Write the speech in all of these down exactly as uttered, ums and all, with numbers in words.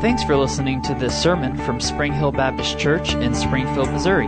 Thanks for listening to this sermon from Spring Hill Baptist Church in Springfield, Missouri.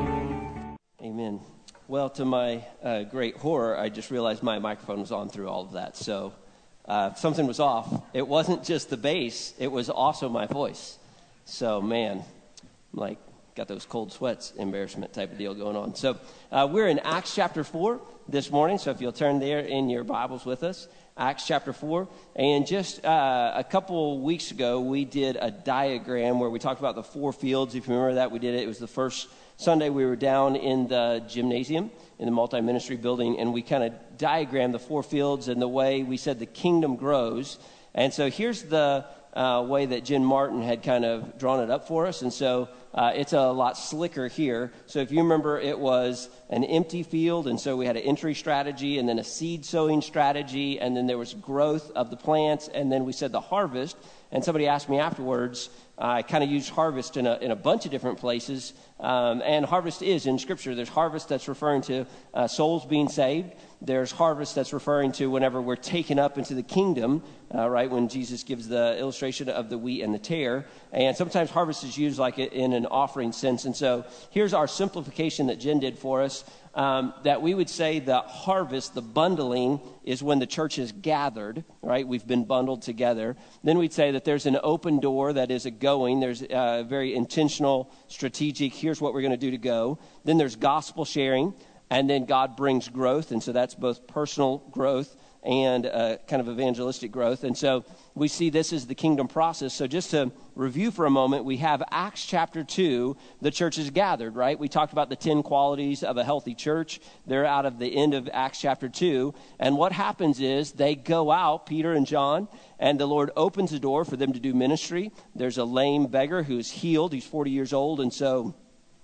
Amen. Well, to my uh, great horror, I just realized my microphone was on through all of that. So uh, something was off. It wasn't just the bass, it was also my voice. So, man, I'm like, got those cold sweats embarrassment type of deal going on. So uh, we're in Acts chapter four this morning. So if you'll turn there in your Bibles with us. Acts chapter four, and just uh, a couple weeks ago, we did a diagram where we talked about the four fields. If you remember that, we did it. It was the first Sunday we were down in the gymnasium in the multi-ministry building, and we kind of diagrammed the four fields and the way we said the kingdom grows. And so here's the uh, way that Jen Martin had kind of drawn it up for us, and so uh, it's a lot slicker here. So if you remember, it was an empty field, and so we had an entry strategy, and then a seed sowing strategy, and then there was growth of the plants, and then we said the harvest. And somebody asked me afterwards, I kind of used harvest in a in a bunch of different places, um, and harvest is in Scripture. There's harvest that's referring to uh, souls being saved. There's harvest that's referring to whenever we're taken up into the kingdom, uh, right, when Jesus gives the illustration of the wheat and the tare. And sometimes harvest is used like in an offering sense. And so here's our simplification that Jen did for us, um, that we would say the harvest, the bundling, is when the church is gathered, right? We've been bundled together. Then we'd say that there's an open door that is a going. There's a very intentional, strategic, here's what we're going to do to go. Then there's gospel sharing. And then God brings growth, and so that's both personal growth and uh, kind of evangelistic growth. And so we see this as the kingdom process. So just to review for a moment, we have Acts chapter two, the church is gathered, right? We talked about the ten qualities of a healthy church. They're out of the end of Acts chapter two. And what happens is they go out, Peter and John, and the Lord opens the door for them to do ministry. There's a lame beggar who's healed. He's forty years old, and so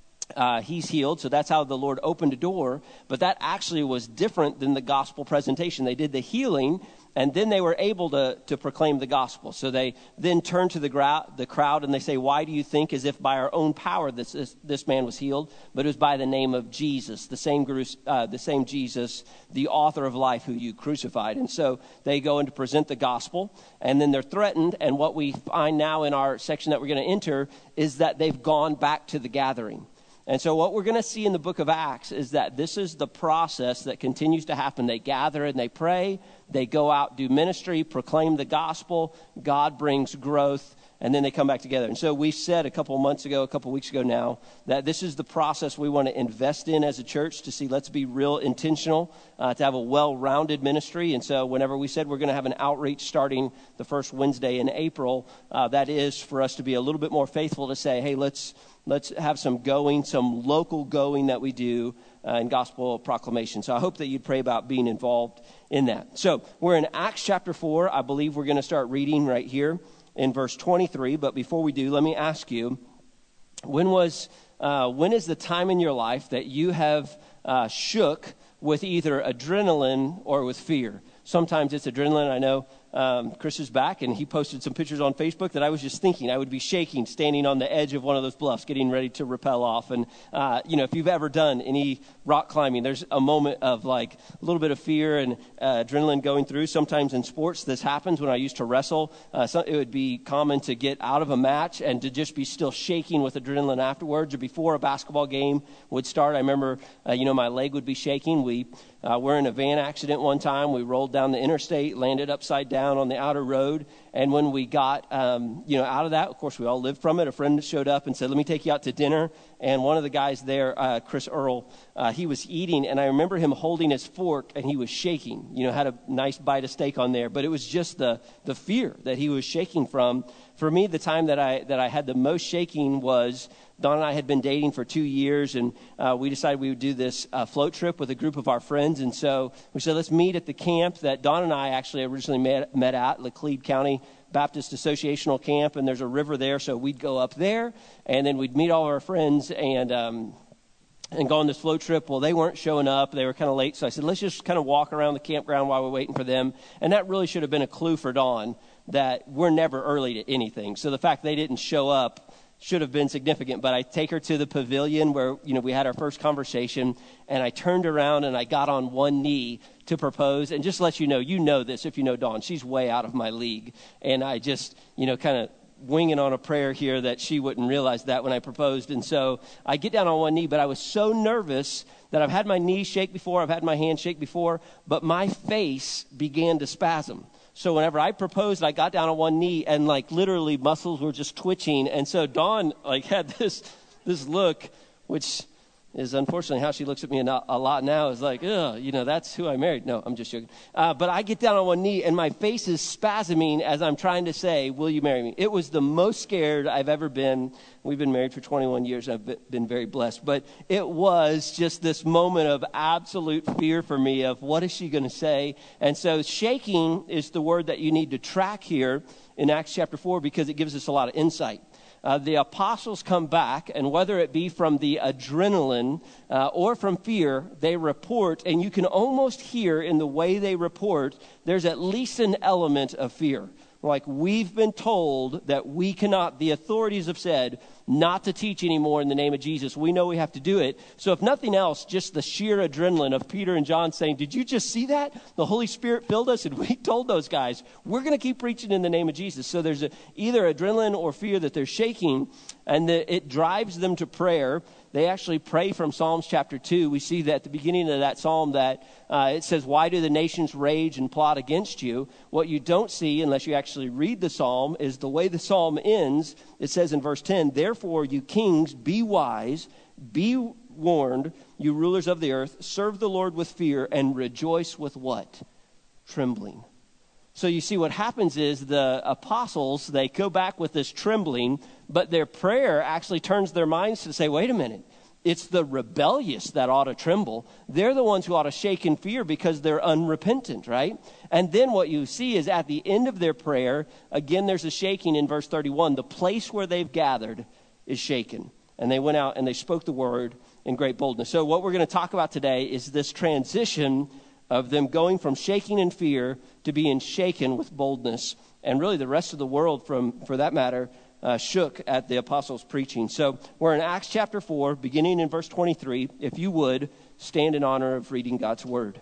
Uh, he's healed, so that's how the Lord opened a door. But that actually was different than the gospel presentation. They did the healing, and then they were able to, to proclaim the gospel. So they then turn to the, gra- the crowd, and they say, why do you think as if by our own power this, this, this man was healed? But it was by the name of Jesus, the same, uh, the same Jesus, the author of life who you crucified. And so they go in to present the gospel, and then they're threatened. And what we find now in our section that we're going to enter is that they've gone back to the gathering. And so what we're going to see in the book of Acts is that this is the process that continues to happen. They gather and they pray, they go out, do ministry, proclaim the gospel, God brings growth, and then they come back together. And so we said a couple months ago, a couple weeks ago now, that this is the process we want to invest in as a church to see, let's be real intentional, uh, to have a well-rounded ministry. And so whenever we said we're going to have an outreach starting the first Wednesday in April, uh, that is for us to be a little bit more faithful to say, hey, let's Let's have some going, some local going that we do uh, in gospel proclamation. So I hope that you'd pray about being involved in that. So we're in Acts chapter four. I believe we're going to start reading right here in verse twenty-three. But before we do, let me ask you, when was, uh, when is the time in your life that you have uh, shook with either adrenaline or with fear? Sometimes it's adrenaline. I know um, Chris is back, and he posted some pictures on Facebook that I was just thinking I would be shaking, standing on the edge of one of those bluffs, getting ready to rappel off. And, uh, you know, if you've ever done any rock climbing, there's a moment of, like, a little bit of fear and uh, adrenaline going through. Sometimes in sports this happens. When I used to wrestle, uh, so it would be common to get out of a match and to just be still shaking with adrenaline afterwards or before a basketball game would start. I remember, uh, you know, my leg would be shaking. We uh, were in a van accident one time. We rolled down the interstate, landed upside down on the outer road, and when we got um, you know out of that, of course we all lived from it. A friend showed up and said, let me take you out to dinner. And one of the guys there, uh, Chris Earl, uh, he was eating, and I remember him holding his fork, and he was shaking, you know, had a nice bite of steak on there, but it was just the the fear that he was shaking from. For me, the time that I that I had the most shaking was Dawn and I had been dating for two years, and uh, we decided we would do this uh, float trip with a group of our friends. And so we said, let's meet at the camp that Dawn and I actually originally met, met at, Laclede County Baptist Associational Camp, and there's a river there, so we'd go up there, and then we'd meet all of our friends and um, and go on this float trip. Well, they weren't showing up. They were kind of late, so I said, let's just kind of walk around the campground while we're waiting for them. And that really should have been a clue for Dawn that we're never early to anything. So the fact they didn't show up should have been significant. But I take her to the pavilion where, you know, we had our first conversation, and I turned around and I got on one knee to propose. And just to let you know, you know this if you know Dawn, she's way out of my league. And I just, you know, kind of winging on a prayer here that she wouldn't realize that when I proposed. And so I get down on one knee, but I was so nervous that I've had my knees shake before, I've had my hands shake before, but my face began to spasm. So whenever I proposed, I got down on one knee and like literally muscles were just twitching. And so Dawn like had this this look, which is unfortunately how she looks at me a, a lot now, is like, ugh, you know, that's who I married. No, I'm just joking. Uh, but I get down on one knee and my face is spasming as I'm trying to say, will you marry me? It was the most scared I've ever been. We've been married for twenty-one years. I've been very blessed. But it was just this moment of absolute fear for me of what is she going to say? And so shaking is the word that you need to track here in Acts chapter four because it gives us a lot of insight. Uh, the apostles come back, and whether it be from the adrenaline uh, or from fear, they report, and you can almost hear in the way they report, there's at least an element of fear. Like, we've been told that we cannot, the authorities have said, not to teach anymore in the name of Jesus. We know we have to do it. So if nothing else, just the sheer adrenaline of Peter and John saying, did you just see that? The Holy Spirit filled us, and we told those guys, we're going to keep preaching in the name of Jesus. So there's a, either adrenaline or fear that they're shaking, and the, it drives them to prayer. They actually pray from Psalms chapter two. We see that at the beginning of that psalm that uh, it says, why do the nations rage and plot against you? What you don't see, unless you actually read the psalm, is the way the psalm ends. It says in verse ten, therefore, you kings, be wise, be warned, you rulers of the earth, serve the Lord with fear and rejoice with what? Trembling. So you see what happens is the apostles, they go back with this trembling, but their prayer actually turns their minds to say, wait a minute, it's the rebellious that ought to tremble. They're the ones who ought to shake in fear because they're unrepentant, right? And then what you see is at the end of their prayer, again, there's a shaking in verse thirty-one. The place where they've gathered is shaken. And they went out and they spoke the word in great boldness. So what we're going to talk about today is this transition of them going from shaking in fear to being shaken with boldness. And really the rest of the world, from for that matter, uh, shook at the apostles' preaching. So we're in Acts chapter four, beginning in verse twenty-three. If you would, stand in honor of reading God's word.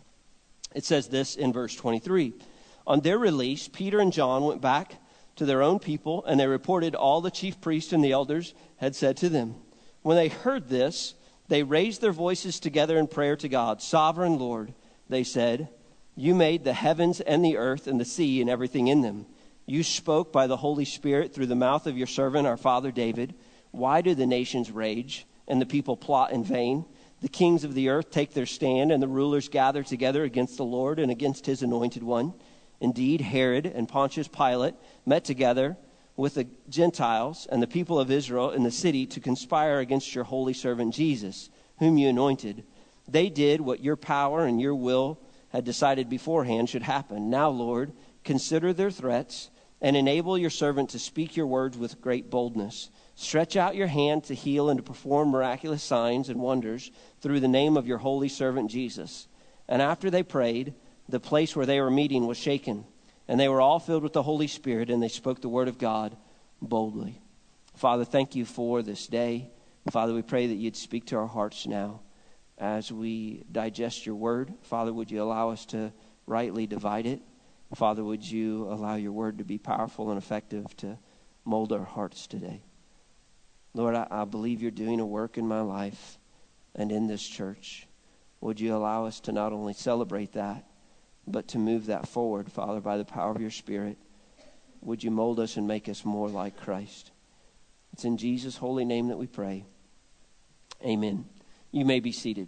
It says this in verse twenty-three. On their release, Peter and John went back to their own people, and they reported all the chief priests and the elders had said to them. When they heard this, they raised their voices together in prayer to God. Sovereign Lord, they said, you made the heavens and the earth and the sea and everything in them. You spoke by the Holy Spirit through the mouth of your servant, our father David. Why do the nations rage and the people plot in vain? The kings of the earth take their stand, and the rulers gather together against the Lord and against his anointed one. Indeed, Herod and Pontius Pilate met together with the Gentiles and the people of Israel in the city to conspire against your holy servant Jesus, whom you anointed. They did what your power and your will had decided beforehand should happen. Now, Lord, consider their threats and enable your servant to speak your words with great boldness. Stretch out your hand to heal and to perform miraculous signs and wonders through the name of your holy servant Jesus. And after they prayed, the place where they were meeting was shaken, and they were all filled with the Holy Spirit, and they spoke the word of God boldly. Father, thank you for this day. Father, we pray that you'd speak to our hearts now as we digest your word. Father, would you allow us to rightly divide it? Father, would you allow your word to be powerful and effective to mold our hearts today? Lord, I, I believe you're doing a work in my life and in this church. Would you allow us to not only celebrate that, but to move that forward, Father, by the power of your Spirit? Would you mold us and make us more like Christ? It's in Jesus' holy name that we pray. Amen. You may be seated.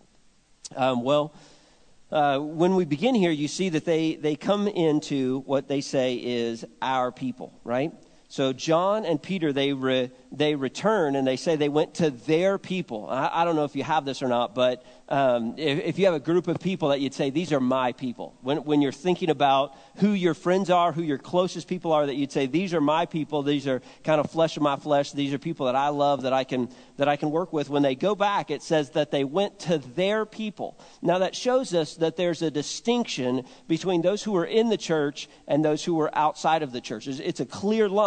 Um, well, uh, when we begin here, you see that they, they come into what they say is our people, right? So John and Peter, they re, they return and they say they went to their people. I, I don't know if you have this or not, but um, if, if you have a group of people that you'd say, these are my people. When, when you're thinking about who your friends are, who your closest people are, that you'd say, these are my people. These are kind of flesh of my flesh. These are people that I love, that I can that I can work with. When they go back, it says that they went to their people. Now that shows us that there's a distinction between those who are in the church and those who are outside of the church. It's, it's a clear line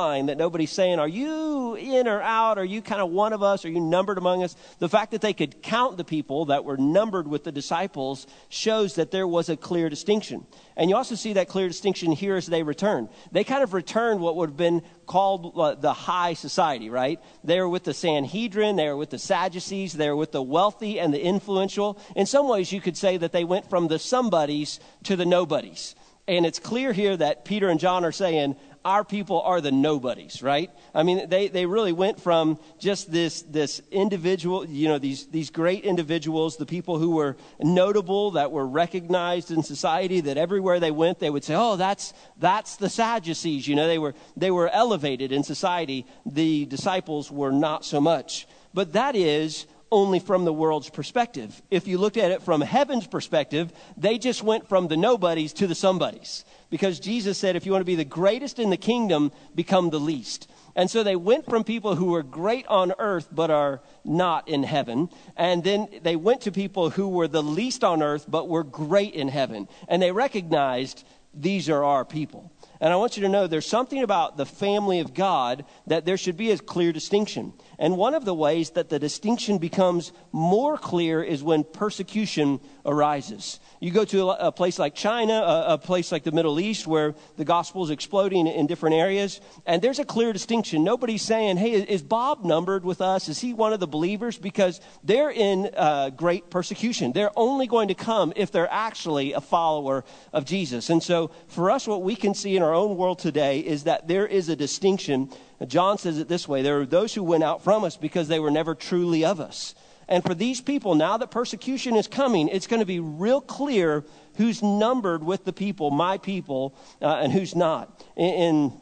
line, that nobody's saying, are you in or out? Are you kind of one of us? Are you numbered among us? The fact that they could count the people that were numbered with the disciples shows that there was a clear distinction. And you also see that clear distinction here as they return. They kind of returned what would have been called uh, the high society, right? They were with the Sanhedrin, they were with the Sadducees, they were with the wealthy and the influential. In some ways, you could say that they went from the somebodies to the nobodies. And it's clear here that Peter and John are saying, our people are the nobodies, right? I mean, they, they really went from just this this individual, you know, these these great individuals, the people who were notable, that were recognized in society, that everywhere they went, they would say, oh, that's that's the Sadducees. You know, they were they were elevated in society. The disciples were not so much. But that is only from the world's perspective. If you looked at it from heaven's perspective, they just went from the nobodies to the somebodies. Because Jesus said, if you want to be the greatest in the kingdom, become the least. And so they went from people who were great on earth but are not in heaven. And then they went to people who were the least on earth but were great in heaven. And they recognized these are our people. And I want you to know there's something about the family of God that there should be a clear distinction. And one of the ways that the distinction becomes more clear is when persecution arises. You go to a place like China, a place like the Middle East, where the gospel is exploding in different areas, and there's a clear distinction. Nobody's saying, hey, is Bob numbered with us? Is he one of the believers? Because they're in uh, great persecution. They're only going to come if they're actually a follower of Jesus. And so for us, what we can see in our own world today is that there is a distinction. John says it this way: there are those who went out from us because they were never truly of us. And for these people, now that persecution is coming, it's going to be real clear who's numbered with the people, my people, uh, and who's not. In, in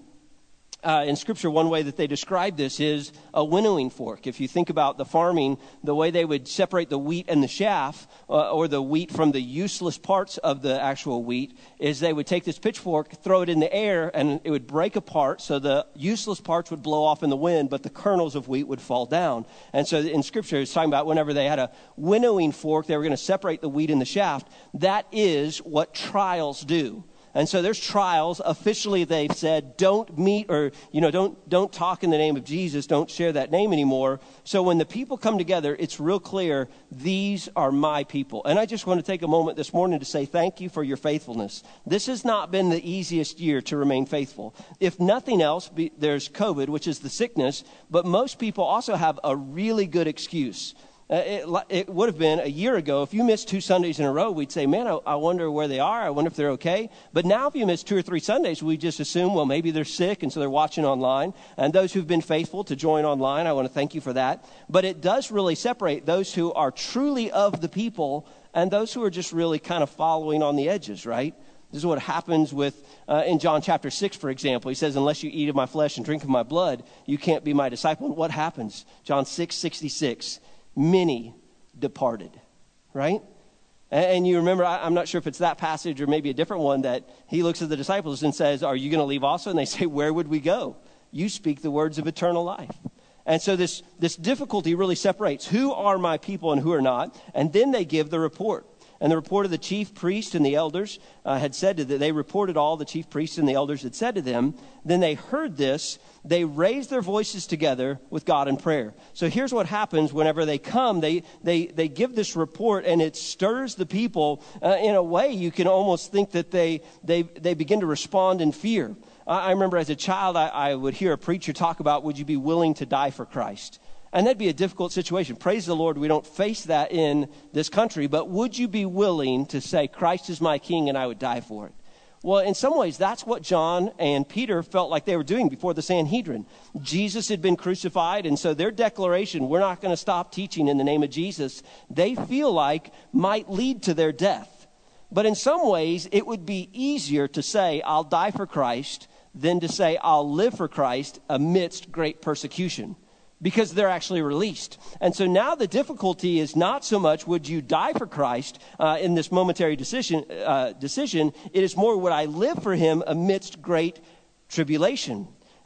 Uh, in Scripture, one way that they describe this is a winnowing fork. If you think about the farming, the way they would separate the wheat and the chaff, uh, or the wheat from the useless parts of the actual wheat, is they would take this pitchfork, throw it in the air, and it would break apart, so the useless parts would blow off in the wind, but the kernels of wheat would fall down. And so in Scripture, it's talking about whenever they had a winnowing fork, they were going to separate the wheat and the shaft. That is what trials do. And so there's trials. Officially, they've said, don't meet or, you know, don't don't talk in the name of Jesus. Don't share that name anymore. So when the people come together, it's real clear, these are my people. And I just want to take a moment this morning to say thank you for your faithfulness. This has not been the easiest year to remain faithful. If nothing else, be, there's COVID, which is the sickness, but most people also have a really good excuse. Uh, it, it would have been a year ago, if you missed two Sundays in a row, we'd say, man, I, I wonder where they are. I wonder if they're okay. But now if you miss two or three Sundays, we just assume, well, maybe they're sick, and so they're watching online. And those who've been faithful to join online, I want to thank you for that. But it does really separate those who are truly of the people and those who are just really kind of following on the edges, right? This is what happens with, uh, in John chapter six, for example. He says, unless you eat of my flesh and drink of my blood, you can't be my disciple. And what happens? John six sixty-six. Many departed, right? And you remember, I'm not sure if it's that passage or maybe a different one, that he looks at the disciples and says, are you going to leave also? And they say, where would we go? You speak the words of eternal life. And so this, this difficulty really separates who are my people and who are not. And then they give the report. And the report of the chief priest and the elders uh, had said to them, they reported all the chief priests and the elders had said to them. Then they heard this, they raised their voices together with God in prayer. So here's what happens whenever they come. They they they give this report, and it stirs the people uh, in a way you can almost think that they they they begin to respond in fear. I, I remember as a child, I, I would hear a preacher talk about, would you be willing to die for Christ? And that'd be a difficult situation. Praise the Lord, we don't face that in this country. But would you be willing to say, Christ is my king and I would die for it? Well, in some ways, that's what John and Peter felt like they were doing before the Sanhedrin. Jesus had been crucified, and so their declaration, we're not going to stop teaching in the name of Jesus, they feel like might lead to their death. But in some ways, it would be easier to say, I'll die for Christ, than to say, I'll live for Christ amidst great persecution. Because they're actually released. And so now the difficulty is not so much would you die for Christ uh, in this momentary decision, uh, decision. It is more, would I live for him amidst great tribulation?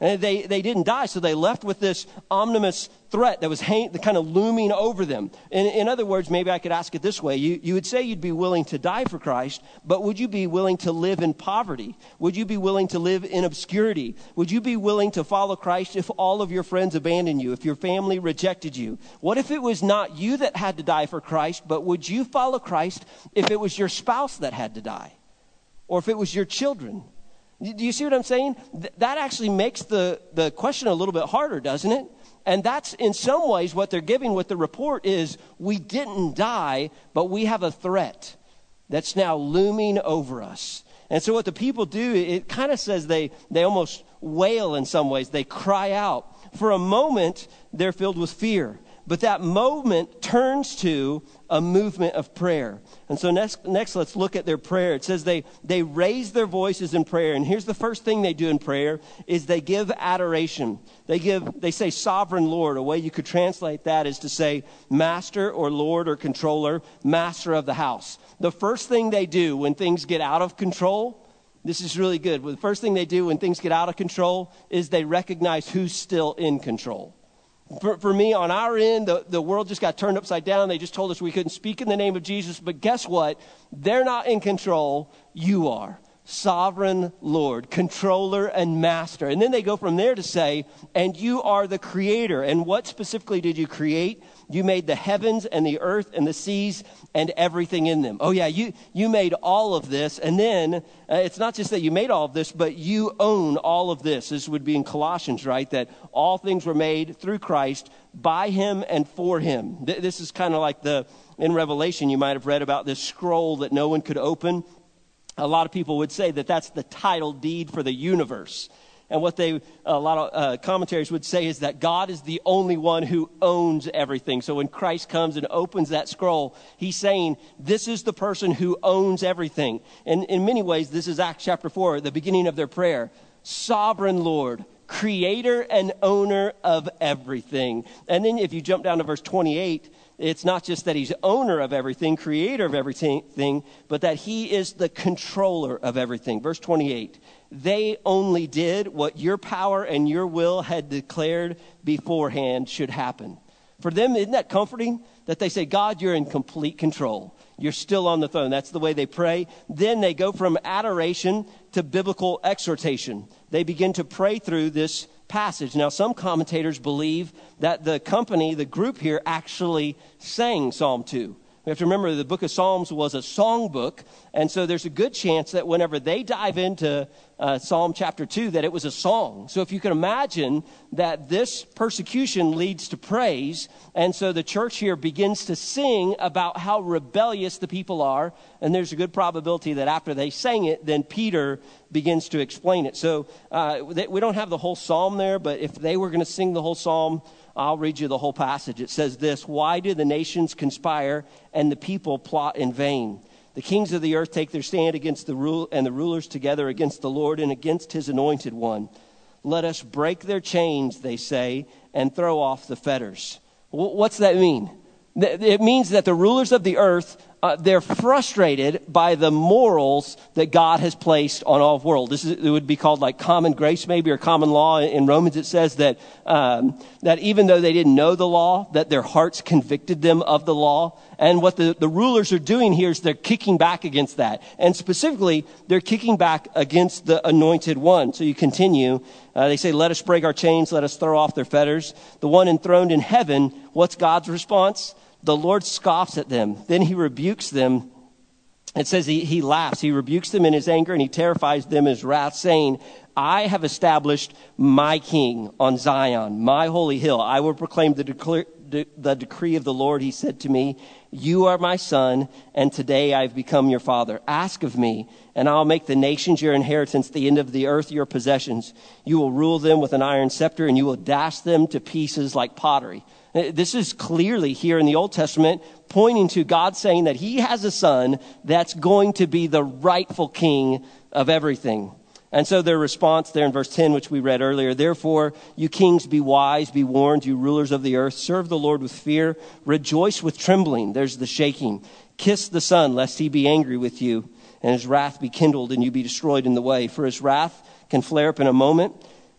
And they, they didn't die, so they left with this ominous threat that was hang, kind of looming over them. In, in other words, maybe I could ask it this way. You, you would say you'd be willing to die for Christ, but would you be willing to live in poverty? Would you be willing to live in obscurity? Would you be willing to follow Christ if all of your friends abandoned you, if your family rejected you? What if it was not you that had to die for Christ, but would you follow Christ if it was your spouse that had to die? Or if it was your children? Do you see what I'm saying? Th- that actually makes the, the question a little bit harder, doesn't it? And that's in some ways what they're giving with the report is we didn't die, but we have a threat that's now looming over us. And so what the people do, it kind of says they, they almost wail in some ways. They cry out. For a moment, they're filled with fear. But that moment turns to a movement of prayer. And so next, next let's look at their prayer. It says they, they raise their voices in prayer. And here's the first thing they do in prayer is they give adoration. They give, they say sovereign Lord. A way you could translate that is to say master or Lord or controller, master of the house. The first thing they do when things get out of control, this is really good. The first thing they do when things get out of control is they recognize who's still in control. For, for me, on our end, the, the world just got turned upside down. They just told us we couldn't speak in the name of Jesus. But guess what? They're not in control. You are. Sovereign Lord, controller and master. And then they go from there to say, and you are the creator. And what specifically did you create? You made the heavens and the earth and the seas and everything in them. Oh yeah, you, you made all of this. And then uh, it's not just that you made all of this, but you own all of this. This would be in Colossians, right? That all things were made through Christ, by him and for him. Th- this is kind of like the, in Revelation, you might have read about this scroll that no one could open. A lot of people would say that that's the title deed for the universe. And what they, a lot of uh, commentaries would say is that God is the only one who owns everything. So when Christ comes and opens that scroll, he's saying, this is the person who owns everything. And in many ways, this is Acts chapter four, the beginning of their prayer. Sovereign Lord, creator and owner of everything. And then if you jump down to verse twenty-eight, it's not just that he's owner of everything, creator of everything, but that he is the controller of everything. Verse twenty-eight, they only did what your power and your will had declared beforehand should happen. For them, isn't that comforting? That they say, God, you're in complete control. You're still on the throne. That's the way they pray. Then they go from adoration to biblical exhortation. They begin to pray through this passage. Now, some commentators believe that the company, the group here, actually sang Psalm two. We have to remember the book of Psalms was a song book, and so there's a good chance that whenever they dive into uh, Psalm chapter two, that it was a song. So if you can imagine that this persecution leads to praise, and so the church here begins to sing about how rebellious the people are, and there's a good probability that after they sang it, then Peter begins to explain it. So uh, we don't have the whole psalm there, but if they were going to sing the whole psalm, I'll read you the whole passage. It says this, why do the nations conspire and the people plot in vain? The kings of the earth take their stand against the rule and the rulers together against the Lord and against his anointed one. Let us break their chains, they say, and throw off the fetters. What's that mean? It means that the rulers of the earth, uh, they're frustrated by the morals that God has placed on all of the world. This is, it would be called like common grace maybe, or common law. In Romans it says that um, that even though they didn't know the law, that their hearts convicted them of the law. And what the, the rulers are doing here is they're kicking back against that. And specifically, they're kicking back against the anointed one. So you continue. Uh, they say, let us break our chains, let us throw off their fetters. The one enthroned in heaven, what's God's response? The Lord scoffs at them. Then he rebukes them. It says he, he laughs. He rebukes them in his anger and he terrifies them in his wrath, saying, I have established my king on Zion, my holy hill. I will proclaim the, declare, de, the decree of the Lord. He said to me, you are my son, and today I've become your father. Ask of me, and I'll make the nations your inheritance, the end of the earth your possessions. You will rule them with an iron scepter, and you will dash them to pieces like pottery. This is clearly here in the Old Testament pointing to God saying that he has a son that's going to be the rightful king of everything. And so their response there in verse ten, which we read earlier, therefore, you kings, be wise, be warned, you rulers of the earth, serve the Lord with fear, rejoice with trembling. There's the shaking. Kiss the Son, lest he be angry with you, and his wrath be kindled, and you be destroyed in the way. For his wrath can flare up in a moment.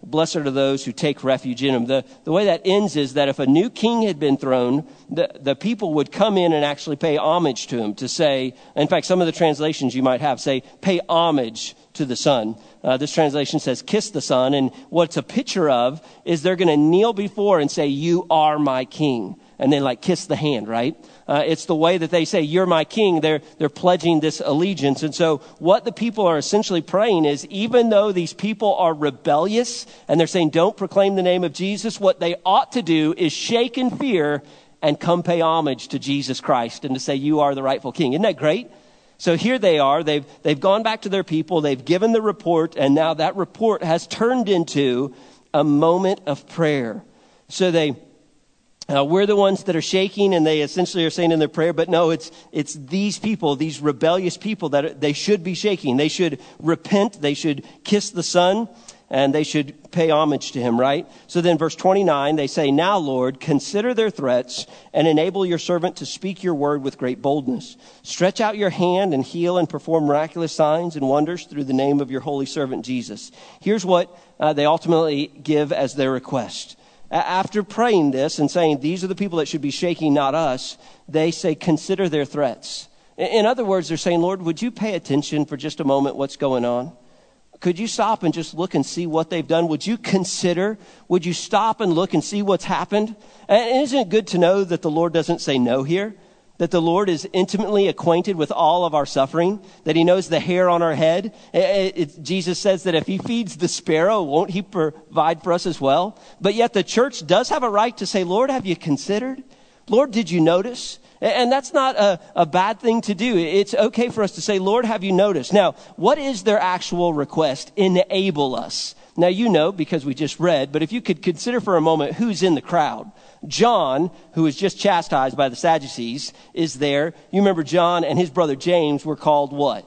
Blessed are those who take refuge in him. The, the way that ends is that if a new king had been thrown, the, the people would come in and actually pay homage to him, to say, in fact, some of the translations you might have say, pay homage to the Son. Uh, this translation says, kiss the Son. And what it's a picture of is they're going to kneel before and say, you are my king. And then like kiss the hand, right? Uh, it's the way that they say, you're my king. They're, they're pledging this allegiance. And so what the people are essentially praying is, even though these people are rebellious and they're saying, don't proclaim the name of Jesus, what they ought to do is shake in fear and come pay homage to Jesus Christ and to say, you are the rightful king. Isn't that great? So here they are. They've, they've gone back to their people. They've given the report. And now that report has turned into a moment of prayer. So they... Uh, we're the ones that are shaking, and they essentially are saying in their prayer, but no, it's it's these people, these rebellious people that are, they should be shaking. They should repent. They should kiss the Son, and they should pay homage to him, right? So then verse twenty-nine, they say, now, Lord, consider their threats and enable your servant to speak your word with great boldness. Stretch out your hand and heal and perform miraculous signs and wonders through the name of your holy servant Jesus. Here's what uh, they ultimately give as their request. After praying this and saying, these are the people that should be shaking, not us, they say, consider their threats. In other words, they're saying, Lord, would you pay attention for just a moment what's going on? Could you stop and just look and see what they've done? Would you consider? Would you stop and look and see what's happened? And isn't it good to know that the Lord doesn't say no here? That the Lord is intimately acquainted with all of our suffering, that he knows the hair on our head. It, it, Jesus says that if he feeds the sparrow, won't he provide for us as well? But yet the church does have a right to say, Lord, have you considered? Lord, did you notice? And that's not a, a bad thing to do. It's okay for us to say, Lord, have you noticed? Now, what is their actual request? Enable us. Now, you know, because we just read, but if you could consider for a moment who's in the crowd. John, who was just chastised by the Sadducees, is there. You remember John and his brother James were called what?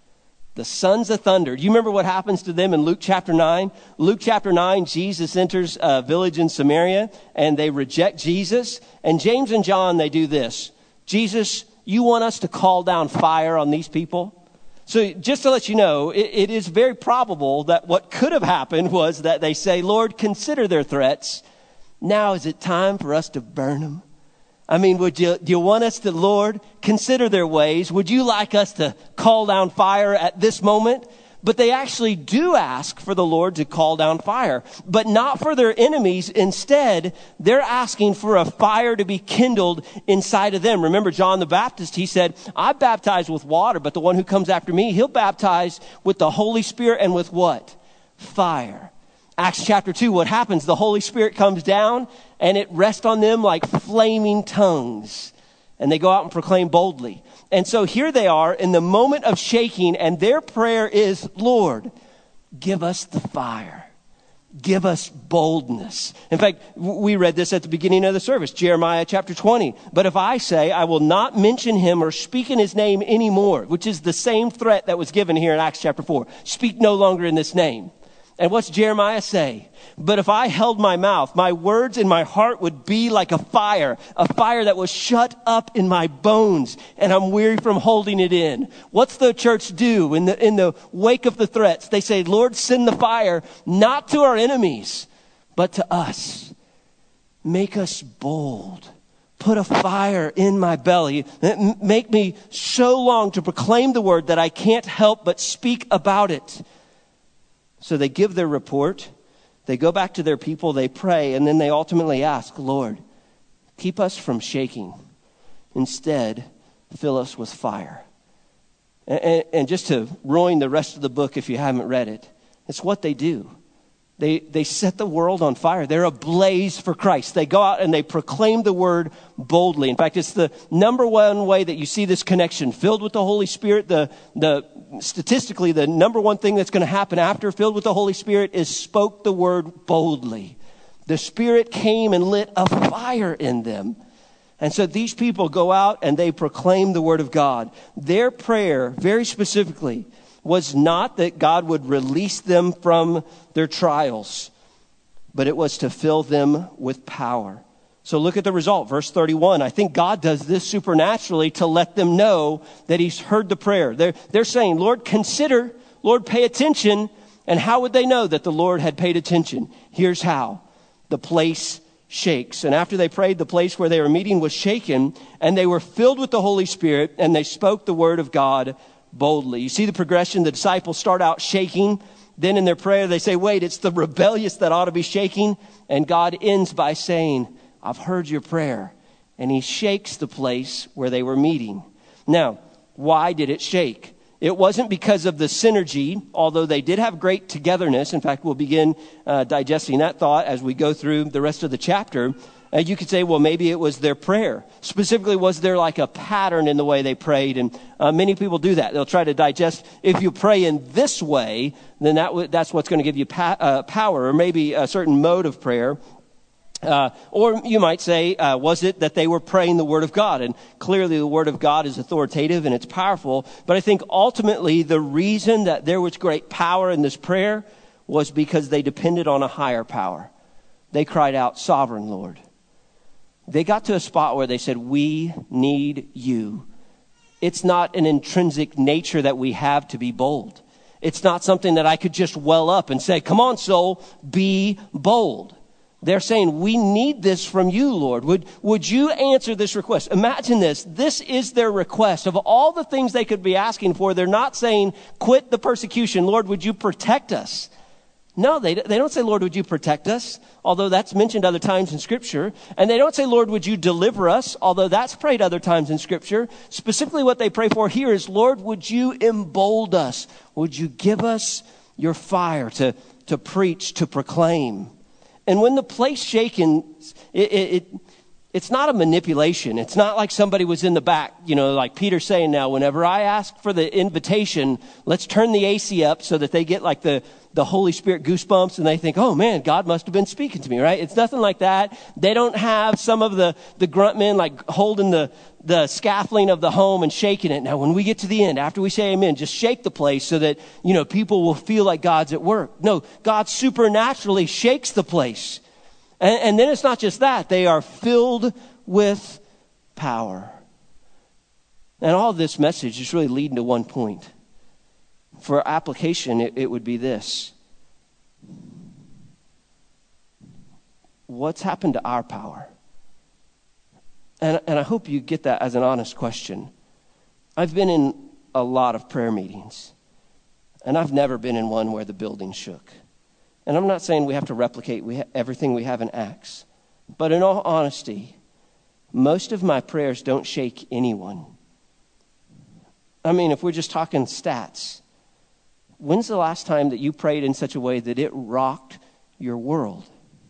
The sons of thunder. Do you remember what happens to them in Luke chapter nine? Luke chapter nine, Jesus enters a village in Samaria, and they reject Jesus. And James and John, they do this. Jesus, you want us to call down fire on these people? So just to let you know, it, it is very probable that what could have happened was that they say, Lord, consider their threats. Now is it time for us to burn them? I mean, would you, do you want us to, Lord, consider their ways? Would you like us to call down fire at this moment? But they actually do ask for the Lord to call down fire, but not for their enemies. Instead, they're asking for a fire to be kindled inside of them. Remember John the Baptist, he said, I baptize with water, but the one who comes after me, he'll baptize with the Holy Spirit and with what? Fire. Acts chapter two, what happens? The Holy Spirit comes down and it rests on them like flaming tongues. And they go out and proclaim boldly. And so here they are in the moment of shaking, and their prayer is, Lord, give us the fire. Give us boldness. In fact, we read this at the beginning of the service, Jeremiah chapter twenty. But if I say, I will not mention him or speak in his name anymore, which is the same threat that was given here in Acts chapter four. Speak no longer in this name. And what's Jeremiah say? But if I held my mouth, my words in my heart would be like a fire, a fire that was shut up in my bones, and I'm weary from holding it in. What's the church do in the, in the wake of the threats? They say, Lord, send the fire, not to our enemies, but to us. Make us bold. Put a fire in my belly. Make me so long to proclaim the word that I can't help but speak about it. So they give their report, they go back to their people, they pray, and then they ultimately ask, Lord, keep us from shaking. Instead, fill us with fire. And, and, and just to ruin the rest of the book if you haven't read it, it's what they do. They, they set the world on fire. They're ablaze for Christ. They go out and they proclaim the word boldly. In fact, it's the number one way that you see this connection. Filled with the Holy Spirit, the, the statistically, the number one thing that's going to happen after filled with the Holy Spirit is spoke the word boldly. The Spirit came and lit a fire in them. And so these people go out and they proclaim the word of God. Their prayer, very specifically, was not that God would release them from their trials, but it was to fill them with power. So look at the result, verse thirty-one. I think God does this supernaturally to let them know that he's heard the prayer. They're, they're saying, Lord, consider, Lord, pay attention. And how would they know that the Lord had paid attention? Here's how. The place shakes. And after they prayed, the place where they were meeting was shaken, and they were filled with the Holy Spirit, and they spoke the word of God boldly. You see the progression? The disciples start out shaking. Then in their prayer, they say, wait, it's the rebellious that ought to be shaking. And God ends by saying, I've heard your prayer. And he shakes the place where they were meeting. Now, why did it shake? It wasn't because of the synergy, although they did have great togetherness. In fact, we'll begin uh, digesting that thought as we go through the rest of the chapter. Uh, you could say, well, maybe it was their prayer. Specifically, was there like a pattern in the way they prayed? And uh, many people do that. They'll try to digest, if you pray in this way, then that w- that's what's going to give you pa- uh, power, or maybe a certain mode of prayer. Uh, or you might say, uh, was it that they were praying the Word of God? And clearly the Word of God is authoritative and it's powerful. But I think ultimately the reason that there was great power in this prayer was because they depended on a higher power. They cried out, Sovereign Lord. They got to a spot where they said, we need you. It's not an intrinsic nature that we have to be bold. It's not something that I could just well up and say, come on, soul, be bold. They're saying, we need this from you, Lord. Would, would you answer this request? Imagine this. This is their request. Of all the things they could be asking for, they're not saying, quit the persecution. Lord, would you protect us? No, they, they don't say, Lord, would you protect us? Although that's mentioned other times in Scripture. And they don't say, Lord, would you deliver us? Although that's prayed other times in Scripture. Specifically what they pray for here is, Lord, would you embolden us? Would you give us your fire to, to preach, to proclaim? And when the place shaken, it, it, it, it's not a manipulation. It's not like somebody was in the back, you know, like Peter's saying now, whenever I ask for the invitation, let's turn the A C up so that they get like the, the Holy Spirit goosebumps and they think, oh man, God must have been speaking to me, right? It's nothing like that. They don't have some of the, the grunt men like holding the, the scaffolding of the home and shaking it. Now, when we get to the end, after we say amen, just shake the place so that, you know, people will feel like God's at work. No, God supernaturally shakes the place. And, and then it's not just that. They are filled with power. And all this message is really leading to one point. For application, it, it would be this. What's happened to our power? And, and I hope you get that as an honest question. I've been in a lot of prayer meetings, and I've never been in one where the building shook. And I'm not saying we have to replicate we ha- everything we have in Acts, but in all honesty, most of my prayers don't shake anyone. I mean, if we're just talking stats, when's the last time that you prayed in such a way that it rocked your world?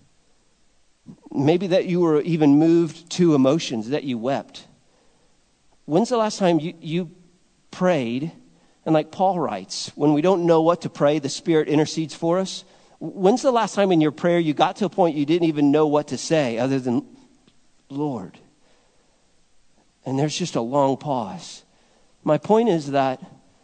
Maybe that you were even moved to emotions, that you wept. When's the last time you, you prayed, and like Paul writes, when we don't know what to pray, the Spirit intercedes for us? When's the last time in your prayer you got to a point you didn't even know what to say other than, Lord? And there's just a long pause. My point is that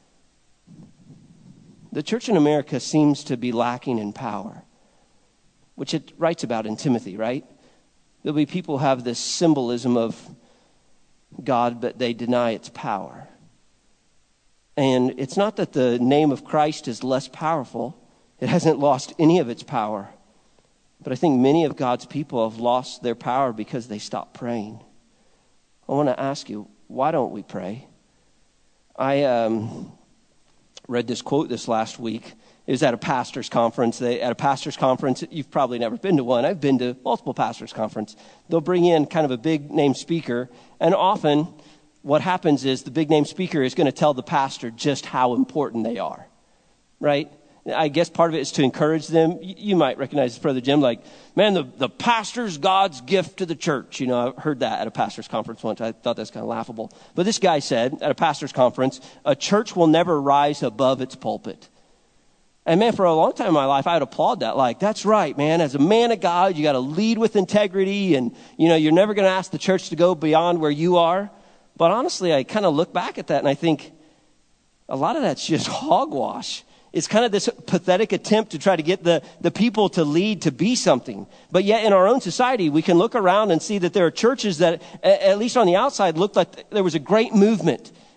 the church in America seems to be lacking in power, which it writes about in Timothy, right? There'll be people who have this symbolism of God, but they deny its power. And it's not that the name of Christ is less powerful. It hasn't lost any of its power. But I think many of God's people have lost their power because they stopped praying. I want to ask you, why don't we pray? I um, read this quote this last week. It was at a pastor's conference. They, at a pastor's conference, you've probably never been to one. I've been to multiple pastors' conference. They'll bring in kind of a big name speaker. And often what happens is the big name speaker is going to tell the pastor just how important they are, right? I guess part of it is to encourage them. You might recognize Brother Jim, like, man, the, the pastor's God's gift to the church. You know, I heard that at a pastor's conference once. I thought that's kind of laughable. But this guy said at a pastor's conference, a church will never rise above its pulpit. And man, for a long time in my life, I would applaud that. Like, that's right, man. As a man of God, you got to lead with integrity. And, you know, you're never going to ask the church to go beyond where you are. But honestly, I kind of look back at that and I think a lot of that's just hogwash. It's kind of this pathetic attempt to try to get the, the people to lead to be something. But yet in our own society, we can look around and see that there are churches that, at least on the outside, look like there was a great movement.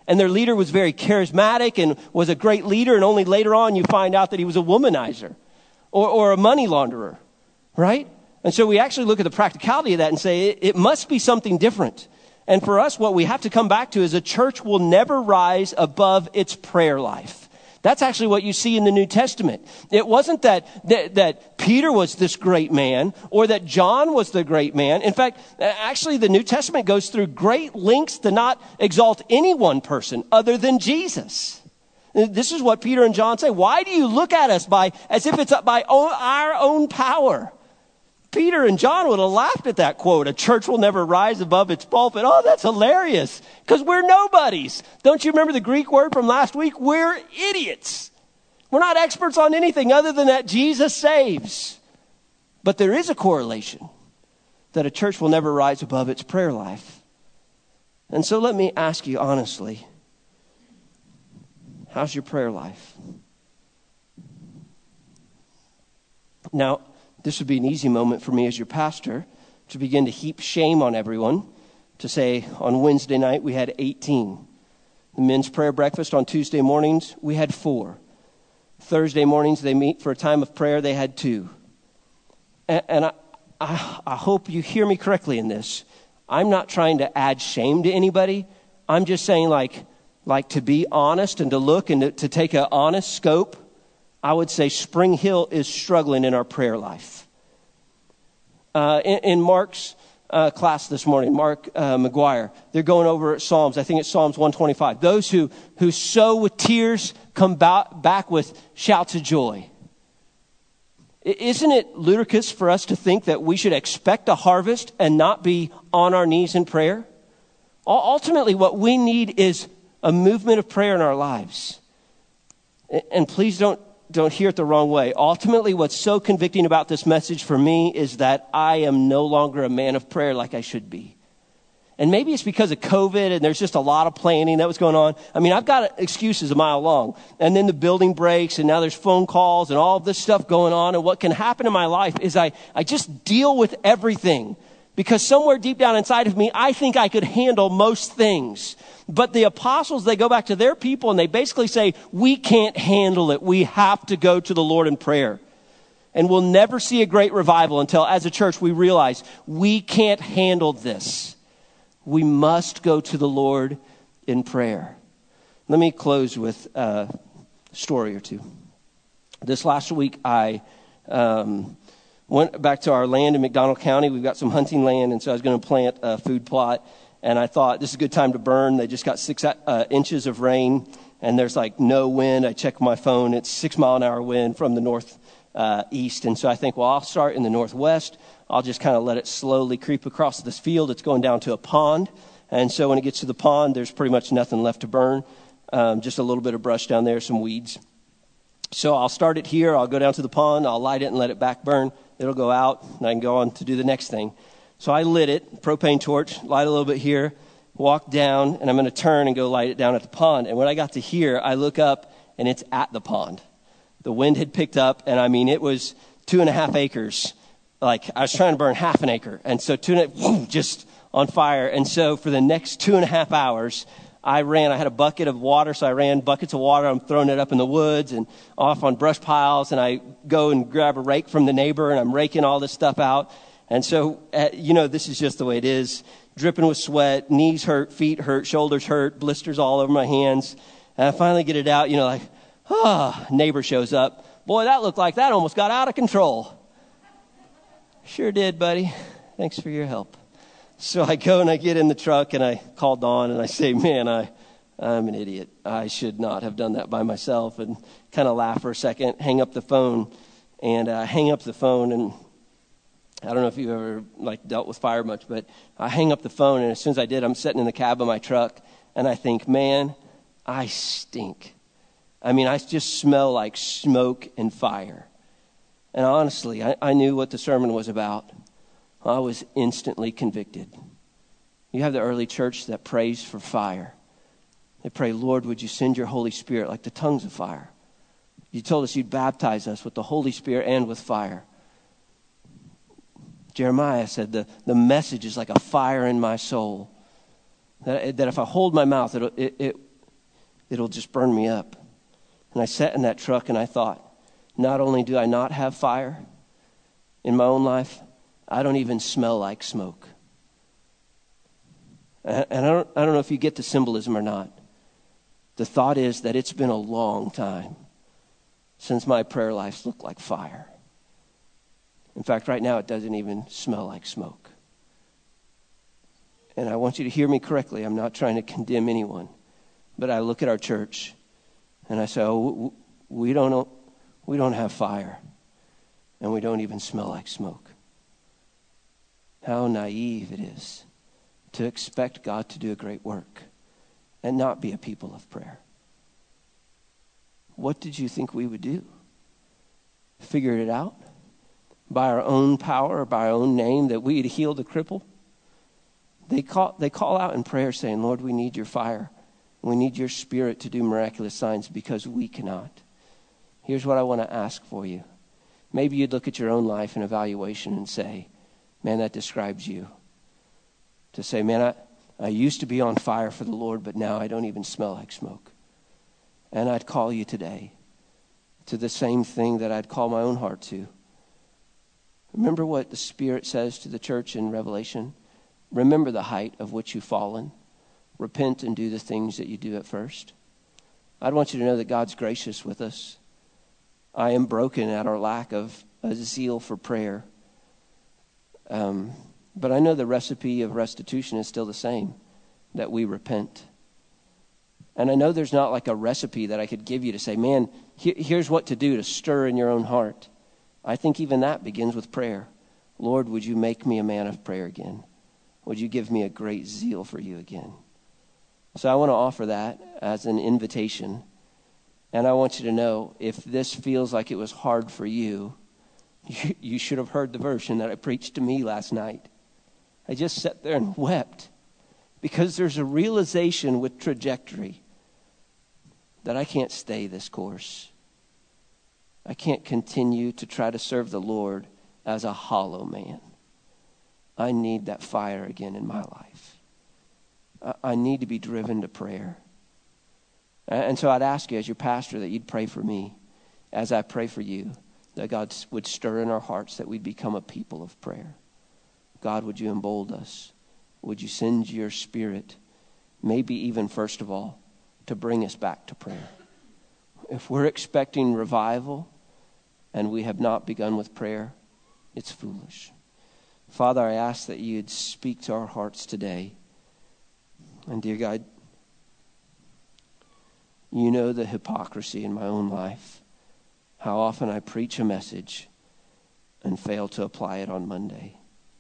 and their leader was very charismatic and was a great leader, and only later on you find out that he was a womanizer or, or a money launderer, right? And so we actually look at the practicality of that and say it, it must be something different. And for us, what we have to come back to is a church will never rise above its prayer life. That's actually what you see in the New Testament. It wasn't that, that that Peter was this great man or that John was the great man. In fact, actually the New Testament goes through great lengths to not exalt any one person other than Jesus. This is what Peter and John say. Why do you look at us by as if it's by our own power? Peter and John would have laughed at that quote. A church will never rise above its pulpit. Oh, that's hilarious. Because we're nobodies. Don't you remember the Greek word from last week? We're idiots. We're not experts on anything other than that Jesus saves. But there is a correlation that a church will never rise above its prayer life. And so let me ask you honestly, how's your prayer life? Now, this would be an easy moment for me as your pastor to begin to heap shame on everyone, to say on Wednesday night we had eighteen. The men's prayer breakfast on Tuesday mornings, we had four. Thursday mornings they meet for a time of prayer, they had two. And, and I, I, I hope you hear me correctly in this. I'm not trying to add shame to anybody. I'm just saying like, like to be honest and to look and to, to take an honest scope. I would say Spring Hill is struggling in our prayer life. Uh, in, in Mark's uh, class this morning, Mark uh, McGuire, they're going over Psalms. I think it's Psalms one twenty-five. Those who, who sow with tears come ba- back with shouts of joy. Isn't it ludicrous for us to think that we should expect a harvest and not be on our knees in prayer? Ultimately, what we need is a movement of prayer in our lives. And please don't Don't hear it the wrong way. Ultimately, what's so convicting about this message for me is that I am no longer a man of prayer like I should be. And maybe it's because of COVID and there's just a lot of planning that was going on. I mean, I've got excuses a mile long. And then the building breaks and now there's phone calls and all this stuff going on. And what can happen in my life is I, I just deal with everything. Because somewhere deep down inside of me, I think I could handle most things. But the apostles, they go back to their people and they basically say, we can't handle it. We have to go to the Lord in prayer. And we'll never see a great revival until, as a church, we realize we can't handle this. We must go to the Lord in prayer. Let me close with a story or two. This last week, I... Um, Went back to our land in McDonald County. We've got some hunting land, and so I was going to plant a food plot. And I thought, this is a good time to burn. They just got six uh, inches of rain, and there's like no wind. I checked my phone. It's six mile an hour wind from the north uh, east. And so I think, well, I'll start in the northwest. I'll just kind of let it slowly creep across this field. It's going down to a pond. And so when it gets to the pond, there's pretty much nothing left to burn. Um, just a little bit of brush down there, some weeds. So I'll start it here. I'll go down to the pond. I'll light it and let it back burn. It'll go out, and I can go on to do the next thing. So I lit it, propane torch, light a little bit here, walk down, and I'm going to turn and go light it down at the pond. And when I got to here, I look up, and it's at the pond. The wind had picked up, and I mean, it was two and a half acres. Like, I was trying to burn half an acre. And so two and a, whoo, just on fire. And so for the next two and a half hours, I ran, I had a bucket of water, so I ran buckets of water. I'm throwing it up in the woods and off on brush piles, and I go and grab a rake from the neighbor, and I'm raking all this stuff out. And so, uh, you know, this is just the way it is. Dripping with sweat, knees hurt, feet hurt, shoulders hurt, blisters all over my hands. And I finally get it out, you know, like, oh, neighbor shows up. Boy, that looked like that almost got out of control. Sure did, buddy. Thanks for your help. So I go and I get in the truck and I call Dawn and I say, man, I, I'm an idiot. I should not have done that by myself, and kind of laugh for a second, hang up the phone, and I uh, hang up the phone. And I don't know if you've ever like dealt with fire much, but I hang up the phone, and as soon as I did, I'm sitting in the cab of my truck and I think, man, I stink. I mean, I just smell like smoke and fire. And honestly, I, I knew what the sermon was about. I was instantly convicted. You have the early church that prays for fire. They pray, Lord, would you send your Holy Spirit like the tongues of fire? You told us you'd baptize us with the Holy Spirit and with fire. Jeremiah said the, the message is like a fire in my soul. That, that if I hold my mouth, it, it, it, it'll just burn me up. And I sat in that truck and I thought, not only do I not have fire in my own life, I don't even smell like smoke. And I don't, I don't know if you get the symbolism or not. The thought is that it's been a long time since my prayer life looked like fire. In fact, right now it doesn't even smell like smoke. And I want you to hear me correctly. I'm not trying to condemn anyone. But I look at our church and I say, oh, we don't, we don't have fire. And we don't even smell like smoke. How naive it is to expect God to do a great work and not be a people of prayer. What did you think we would do? Figure it out? By our own power or by our own name that we'd heal the cripple? They call, they call out in prayer saying, Lord, we need your fire. We need your spirit to do miraculous signs because we cannot. Here's what I want to ask for you. Maybe you'd look at your own life and evaluation and say, man, that describes you. To say, man, I, I used to be on fire for the Lord, but now I don't even smell like smoke. And I'd call you today to the same thing that I'd call my own heart to. Remember what the Spirit says to the church in Revelation? Remember the height of which you've fallen. Repent and do the things that you do at first. I'd want you to know that God's gracious with us. I am broken at our lack of a zeal for prayer. Um, but I know the recipe of restitution is still the same, that we repent. And I know there's not like a recipe that I could give you to say, man, he- here's what to do to stir in your own heart. I think even that begins with prayer. Lord, would you make me a man of prayer again? Would you give me a great zeal for you again? So I want to offer that as an invitation. And I want you to know, if this feels like it was hard for you, you, you should have heard the version that I preached to me last night. I just sat there and wept because there's a realization with trajectory that I can't stay this course. I can't continue to try to serve the Lord as a hollow man. I need that fire again in my life. I, I need to be driven to prayer. And so I'd ask you as your pastor that you'd pray for me as I pray for you, that God would stir in our hearts that we'd become a people of prayer. God, would you embolden us? Would you send your Spirit, maybe even first of all, to bring us back to prayer? If we're expecting revival and we have not begun with prayer, it's foolish. Father, I ask that you'd speak to our hearts today. And dear God, you know the hypocrisy in my own life. How often I preach a message and fail to apply it on Monday.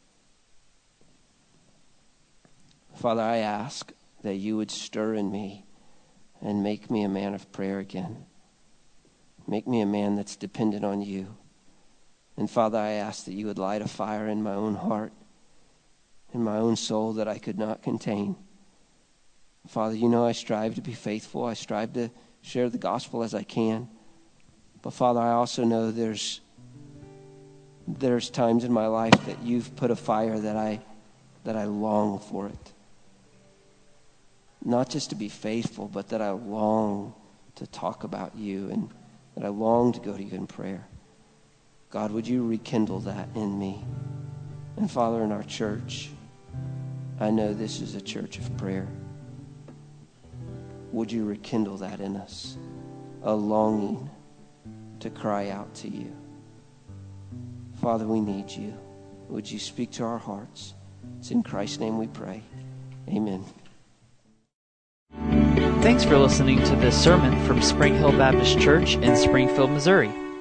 Father, I ask that you would stir in me and make me a man of prayer again. Make me a man that's dependent on you. And Father, I ask that you would light a fire in my own heart, in my own soul that I could not contain. Father, you know I strive to be faithful. I strive to share the gospel as I can. But Father, I also know there's there's times in my life that you've put a fire that I that I long for it. Not just to be faithful, but that I long to talk about you and that I long to go to you in prayer. God, would you rekindle that in me? And Father, in our church, I know this is a church of prayer. Would you rekindle that in us? A longing to cry out to you. Father, we need you. Would you speak to our hearts? It's in Christ's name we pray. Amen. Thanks for listening to this sermon from Spring Hill Baptist Church in Springfield, Missouri.